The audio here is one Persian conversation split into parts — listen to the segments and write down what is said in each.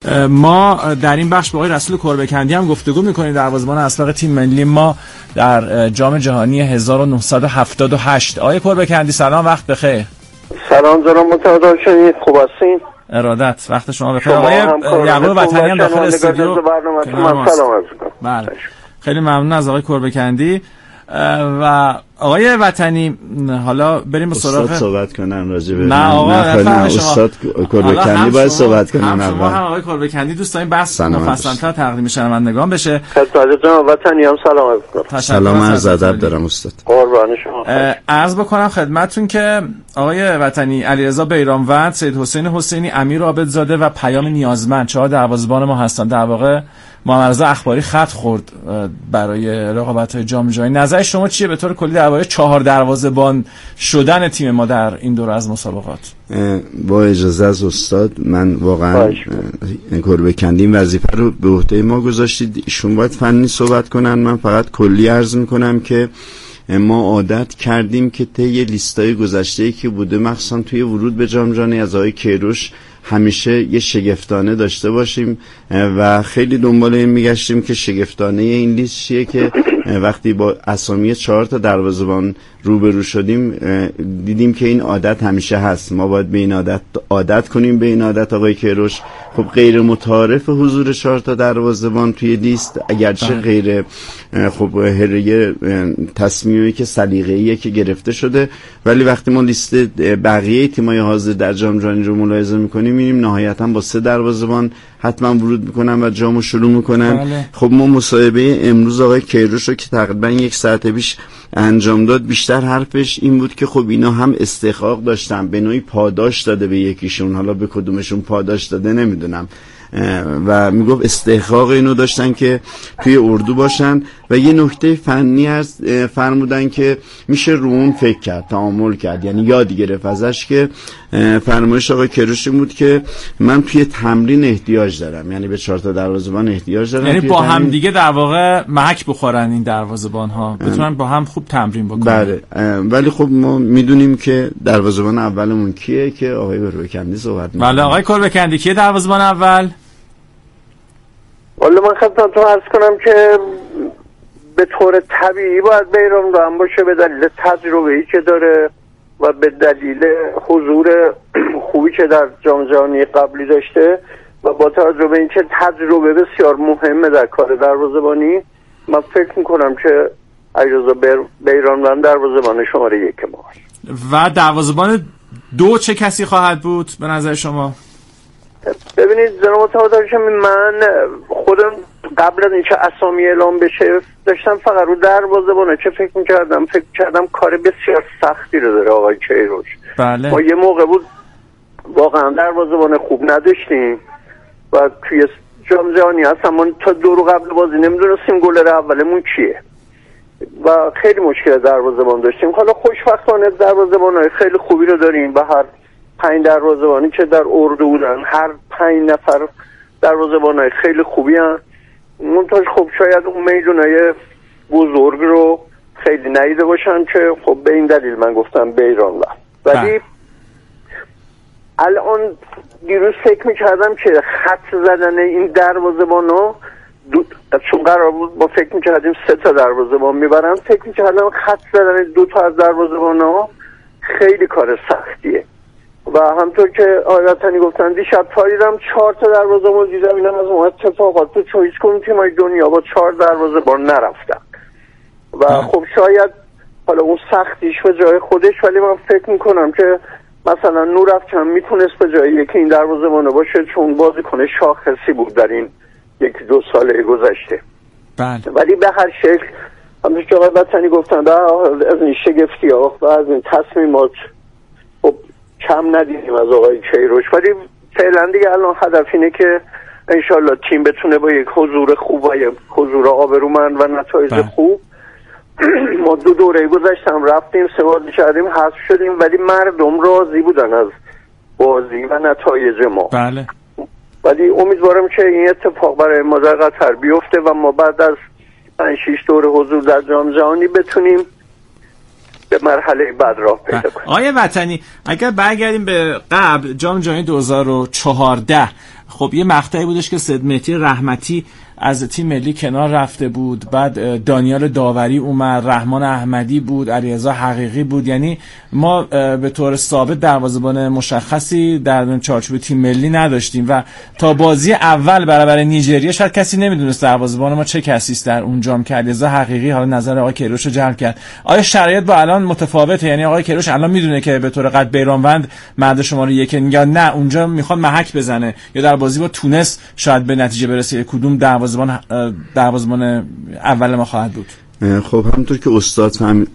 ما در این بخش با آقای رسول کربه‌کندی هم گفتگو می‌کنیم، دروازه‌بان اسبق تیم ملی ما در جام جهانی 1978. آقای کربه‌کندی سلام، وقت بخیر. سلام جناب متعال شدید، خوب هستین؟ ارادت، وقت شما بخیر. آقای یعقوب وطنی هم داخل استودیو من سلام عرض می‌کنم. بله، خیلی ممنون از آقای کربه‌کندی. و آقای وطنی حالا بریم به سراغ استاد صحبت کنن راجع به نه آقا استاد کربه‌کندی باید صحبت کنن. شما هم آقای کربه‌کندی دوست داریم بحث مفصل‌تر تقدیم شنوندگان بشه. خدمت جناب وطنی هم سلام عرض می‌کنم. سلام عرض ادب دارم استاد. قربان شما. عرض بکنم خدمتتون که آقای وطنی علیرضا بیرانوند، سید حسین حسینی، امیر عابدزاده و پیام نیازمند 4 دروازه‌بان ما هستن. در واقع محمد رضا اخباری خط خورد برای رقابت‌های جام جهانی. نظر شما چیه به طور کلی درباره 4 دروازه‌بان شدن تیم ما در این دوره از مسابقات؟ با اجازه از استاد، من واقعا کربه‌کندی این وظیفه رو به عهده ما گذاشتید، ایشون باید فنی صحبت کنن. من فقط کلی عرض می‌کنم که ما عادت کردیم که طی لیستای گذشته‌ای که بوده، مخصوصا توی ورود به جام جهانی از آقای کیروش، همیشه یه شگفتانه داشته باشیم و خیلی دنبال این میگشتیم که شگفتانه این لیست چیه که وقتی با اسامی 4 تا دروازه‌بان روبرو شدیم دیدیم که این عادت همیشه هست. ما باید به این عادت کنیم، به این عادت آقای کیروش. خب غیر متعارف حضور 4 تا دروازه‌بان توی لیست، اگرچه غیر خب یه تصمیمی که سلیقه‌ایه که گرفته شده، ولی وقتی ما لیست بقیه تیم‌های حاضر در جام جهانی رو ملاحظه می‌کنیم می‌بینیم نهایتاً با 3 دروازه‌بان حتما ورود میکنن و جامو شروع میکنن. بله. خب ما مصاحبه امروز آقای کیروش رو که تقریبا 1 ساعت پیش انجام داد، بیشتر حرفش این بود که خب اینا هم استحقاق داشتن، به نوعی پاداش داده به یکیشون، حالا به کدومشون پاداش داده نمیدونم، و میگفت استحقاق اینو داشتن که توی اردو باشن. و یه نکته فنی از فرمودن که میشه رو اون فکر کرد، تعامل کرد، یعنی یاد گرفت ازش که فرمایش آقای کیروش بود که من توی تمرین احتیاج دارم، یعنی به 4 تا دروازه‌بان احتیاج دارم، یعنی با هم دیگه در واقع محک بخورن این دروازه‌بان ها، بتونن با هم خوب تمرین بکنن. بله، ولی خب ما میدونیم که دروازه‌بان اولمون کیه که آقای کربه‌کندی صحبت می‌کنه. بله آقای کربه‌کندی، کیه دروازه‌بان اول؟ والا من خدمتتون عرض کنم که به طور طبیعی باید بیرانوند باشه، به دلیل تجربه‌ای که داره و به دلیل حضور خوبی که در جام جهانی قبلی داشته و با توجه به اینکه تجربه بسیار مهمه در کار دروازه‌بانی، من فکر می‌کنم که علیرضا بیرانوند دروازه‌بان شماره 1 ما. و دروازه‌بان 2 چه کسی خواهد بود به نظر شما؟ ببینید جناب متعال، من خودم قبل از اینکه اسامی اعلام بشه داشتم فقط رو دروازه‌بان چه فکر می‌کردم کار بسیار سختی رو داره آقای کیروش. بله. ما یه موقع بود واقعا دروازه‌بان خوب نداشتیم و توی جام جهانی اصلا ما تا 2 رو قبل بازی نمیدونستیم گلر اولمون کیه و خیلی مشکل دروازه‌بان داشتیم. حالا خوشبختانه دروازه‌بان‌های خیلی خوبی رو داریم و هر 5 دروازه‌بانی که در اردو بودن، هر 5 نفر دروازه‌بان‌های خیلی خوبی هستن. منتها خب شاید اون میدونای بزرگ رو خیلی ندیده باشن که خب به این دلیل من گفتم بیرانوند. ولی الان دیروز فکر می‌کردم که خط زدن این دروازه‌بانا چون قرار بود ما فکر می‌کردیم 3 تا دروازه‌بان میبرن، فکر می‌کردم خط زدن 2 تا از دروازه‌بانا خیلی کار سختیه و همطور که آیاتانی گفتن دیشب پاییدم 4 تا دروازه‌بان دیدم، اینم از اون اتفاقات تو چویس کنیم تیمای دنیا با 4 دروازه‌بان نرفتن و خب شاید حالا اون سختیش به جای خودش، ولی من فکر میکنم که مثلا نورافکن میتونست به جای یکی این دروازه‌بان باشه چون بازیکن شاخصی بود در این 1-2 سال گذشته. بله. ولی به هر شکل همونطور که آقای وطنی گفتن از این شگفتی‌ها و از این تصمیمات خب کم ندیدیم از آقای کیروش، ولی فعلا دیگه الان هدف اینه که انشالله تیم بتونه با یک حضور خوب و یک حضور آبرومند و نتایج خوب ما 2 دوره گذشتم رفتیم 3 بازی کردیم حذف شدیم ولی مردم راضی بودن از بازی و نتایج ما. بله. ولی امیدوارم که این اتفاق برای ما در قطر بیفته و ما بعد از 5-6 دوره حضور در جام جهانی بتونیم به مرحله بعد راه پیدا کنیم. آقای وطنی، اگر برگردیم به قبل جام جهانی 2014 خب یه مقطعی بودش که سید مهدی رحمتی از تیم ملی کنار رفته بود، بعد دانیال داوری اومد، رحمان احمدی بود، علیرضا حقیقی بود. یعنی ما به طور ثابت دروازه‌بان مشخصی در چارچوب تیم ملی نداشتیم و تا بازی اول برابر نیجریه شاید کسی نمیدونست دروازه‌بان ما چه کسی است در اونجام که علیرضا حقیقی حالا نظر آقای کیروش رو جلب کرد. آیا شرایط با الان متفاوته؟ یعنی آقای کیروش الان میدونه که به طور قطع بیرانوند مرد شماره 1 یا نه اونجا میخواد محک بزنه، یا در بازی با تونس شاید به نتیجه برسه کدوم دروازه‌بان اول ما خواهد بود؟ خب همونطور که استاد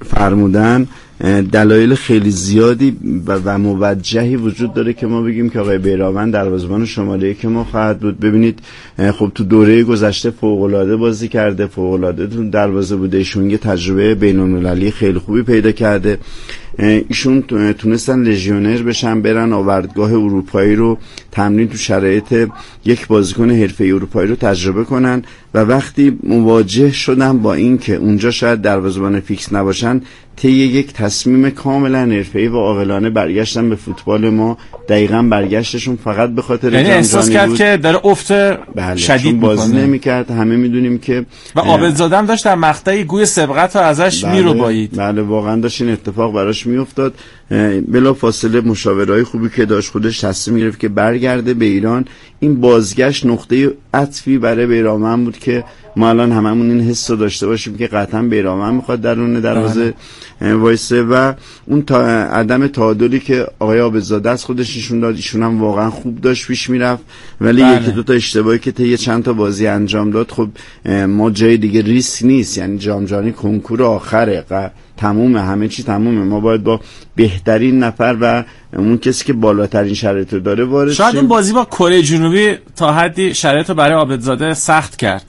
فرمودن دلایل خیلی زیادی و موجهی وجود داره که ما بگیم که آقای بیرانوند دروازه‌بان شماره 1 ما خواهد بود. ببینید خب تو دوره گذشته فوق‌العاده بازی کرده، فوق‌العاده تو دروازه بوده، ایشون یه تجربه بین‌المللی خیلی خوبی پیدا کرده. ایشون تونستن لژیونر بشن، برن آوردگاه اروپایی رو تمرین تو شرایط یک بازیکن حرفه‌ای اروپایی رو تجربه کنن و وقتی مواجه شدن با این که اونجا شاید دروازه‌بان فیکس نباشن، طی یک تصمیم کاملا حرفه‌ای و عاقلانه برگشتن به فوتبال ما. دقیقاً برگشتشون فقط به خاطر یعنی احساس کرد بود که داره افت شدید بازی نمی‌کرد. همه میدونیم که و عابدزاده هم داشت در مقطعی گوی سبقت رو ازش میروبایید. بله واقعا داشت این اتفاق براش میافتاد. بلا فاصله مشاورای خوبی که داشت خودش تصمیم گرفت که برگرده به ایران. این بازگشت نقطه عطفی برای بیرانوند بود که ما الان هممون این حس رو داشته باشیم که قطعا بیرانوند میخواد درون دروازه وایسه و اون عدم تعادلی که آقای عابدزاده از خودش نشون داد، ایشون هم واقعا خوب داشت پیش میرفت، ولی یکی دو تا اشتباهی که طی چند تا بازی انجام داد. خب ما جای دیگه ریسک نیست، یعنی جام جهانی کنکور آخره، تمومه، همه چی تمومه، ما باید با بهترین نفر و اون کسی که بالاترین شرایط رو داره وارد شیم. شاید اون بازی با کره جنوبی تا حدی شرایط رو برای عابدزاده سخت کرد.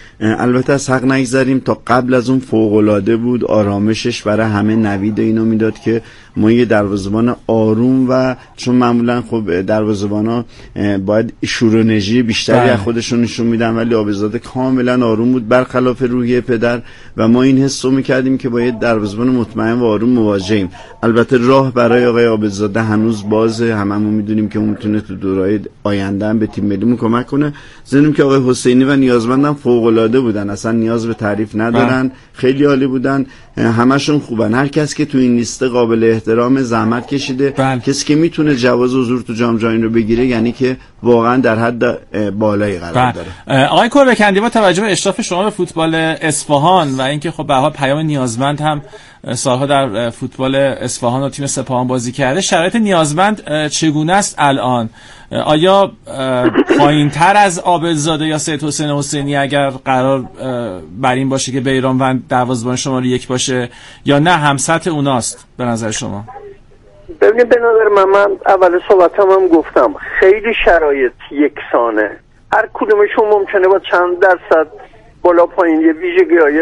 البته از حق نگذاریم، تا قبل از اون فوق‌العاده بود، آرامشش برای همه نوید اینو میداد که ما یه دروازه‌بان آروم و چون معمولا خب دروازه‌بانا باید شور و انرژی بیشتری از خودشون نشون میدن، ولی عابدزاده کاملا آروم بود برخلاف روحیه پدر و ما این حس رو میکردیم که با یه دروازه‌بان مطمئن و آروم مواجهیم. البته راه برای آقای عابدزاده هنوز بازه، هممون میدونیم که اون میتونه تو دورهای آینده هم به تیم ملیمون کمک کنه. زنیم که آقای حسینی و نیازمند هم فوق‌العاده بودن، اصلا نیاز به تعریف ندارن، خیلی عالی بودن، همشون خوبن. هر کس که تو این لیست قابل احترام، زحمت کشیده، کسی که میتونه جواز حضور تو جام جهانی رو بگیره، یعنی که واقعا در حد بالایی قرار داره. آقای کوربکندی، با توجه به اشراف شما به فوتبال اصفهان و اینکه خب به هر حال پیام نیازمند هم سالها در فوتبال اصفهان و تیم سپاهان بازی کرده، شرایط نیازمند چگونه است الان؟ آیا پایین‌تر از عابدزاده یا سید حسین حسینی اگر قرار بر این باشه که بیرانوند دروازه‌بان شماره 1 باشه، یا نه هم سطح اوناست به نظر شما؟ ببینید، به نظر من اول صحبتم هم گفتم خیلی شرایط یکسانه، هر کدومشون ممکنه با چند درصد بالا پایین یه ویژگی‌های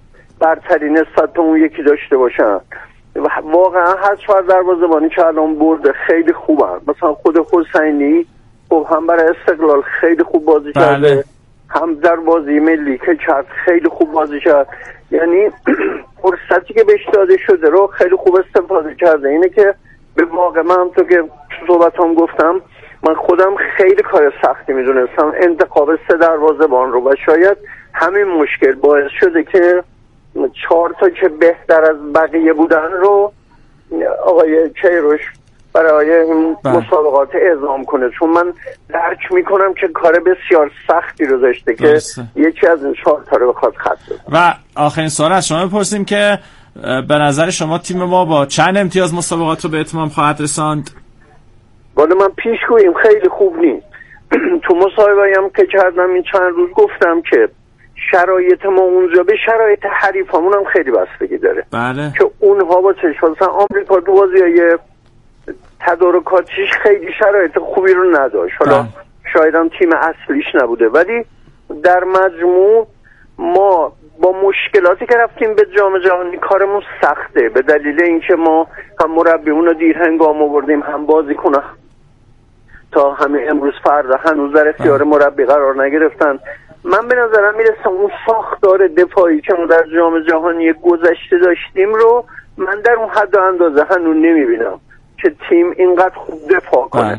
برتری نسبت به اون یکی داشته باشن. واقعا هر چهار دروازه‌بانی که الان برده خیلی خوبن. مثلا خود حسینی خب هم برای استقلال خیلی خوب بازی کرده، هم در بازی ملی که کرد خیلی خوب بازی کرد. یعنی فرصتی که بهش داده شده رو خیلی خوب استفاده کرده. اینه که به واقع من تو که صحبتام گفتم، من خودم خیلی کار سختی میدونستم انتخاب 3 دروازه‌بان رو و شاید همین مشکل باعث شده که 4 تا که بهتر از بقیه بودن رو آقای کیروش برای این مسابقات اعزام کنه، چون من درک میکنم که کار بسیار سختی رو داشته که یکی از این 4 تا رو بخواد خط بزنه. و آخرین سوال از شما بپرسیم که به نظر شما تیم ما با چند امتیاز مسابقات رو به اتمام خواهد رساند؟ والا من پیشگوییم خیلی خوب نیست. تو مصاحبه‌ای هم که کردم این چند روز گفتم که شرایط ما اونجا به شرایط حریفامون هم خیلی بستگی داره. بله. که اونها با مثلا آمریکا تو بازی‌های تدارکاتیش خیلی شرایط خوبی رو نداشت، حالا شاید هم تیم اصلیش نبوده، ولی در مجموع ما با مشکلاتی که رفتیم به جام جهانی کارمون سخته، به دلیل اینکه ما هم مربیمون رو دیر هنگام آوردیم، هم بازیکن تا همین امروز فردا هنوز در اختیار مربی قرار نگرفتن. من به نظرم میرسه اون ساختار دفاعی که ما در جام جهانی گذشته داشتیم رو من در اون حد و اندازه هنوز نمیبینم که تیم اینقدر خوب دفاع کنه.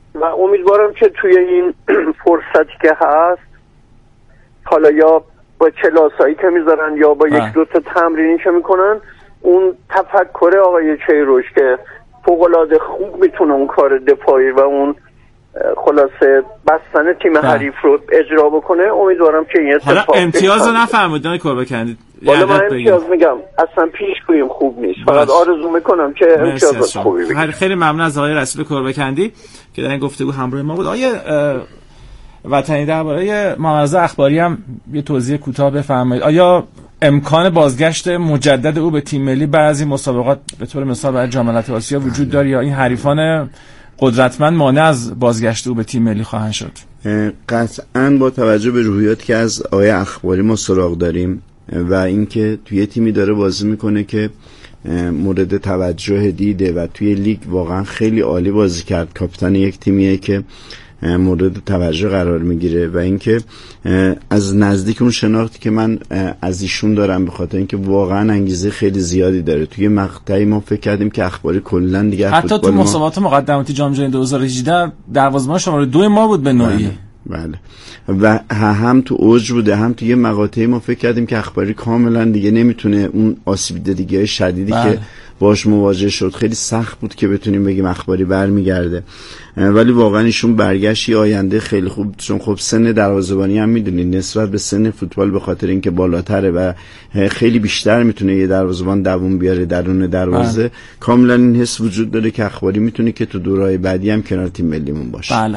و امیدوارم که توی این فرصتی که هست حالا یا با کلاسایی که میذارن یا با یک دو تا تمرینی که میکنن اون تفکر آقای کیروش که فوق‌العاده خوب میتونه اون کار دفاعی و اون خلاصه بستن تیم حریف رو اجرا بکنه، امیدوارم که این اتفاق حالا امتیاز رو نفرمودن کوربکندی. حالا من امتیاز میگم اصلا پیشگوییم خوب نیست، فقط آرزو میکنم که امتیاز خوبی بگیریم. خیلی ممنون از آقای رسول کوربکندی که در این گفتگو همراه ما بود. آقای وطنی درباره محمد اخباری هم یه توضیح کوتاه بفرمایید. آیا امکان بازگشت مجدد او به تیم ملی بعد از این مسابقات به طور مثال برای جام ملت‌های آسیا وجود داره یا این حریفان قدرتمند مانع از بازگشت او به تیم ملی خواهند شد؟ قطعاً با توجه به روحیاتی که از آقای اخباری ما سراغ داریم و اینکه توی تیمی داره بازی میکنه که مورد توجه دیده و توی لیگ واقعا خیلی عالی بازی کرد، کاپیتان یک تیمیه که مورد توجه قرار میگیره و اینکه از نزدیک اون شناختی که من از ایشون دارم به خاطر اینکه واقعا انگیزه خیلی زیادی داره. توی مقطعی ما فکر کردیم که اخباری کلا دیگه حتی تو مسابقات مقدماتی جام جهانی 2018 دروازه‌بان شماره 2 ما بود به نوعی. بله و هم تو اوج بوده، هم تو یه مقاطعی ما فکر کردیم که اخباری کاملا دیگه نمیتونه اون آسیب دیدگی شدیدی که باش مواجه شد خیلی سخت بود که بتونیم بگیم اخباری برمیگرده، ولی واقعا ایشون برگشتی آینده خیلی خوب، چون خب سن دروازه‌بانی هم میدونید نسبت به سن فوتبال به خاطر اینکه بالاتره و خیلی بیشتر میتونه یه دروازه‌بان دووم بیاره درون دروازه. کاملا این حس وجود داره که اخباری میتونه که تو دورهای بعدی هم کنار تیم ملیمون باشه. بله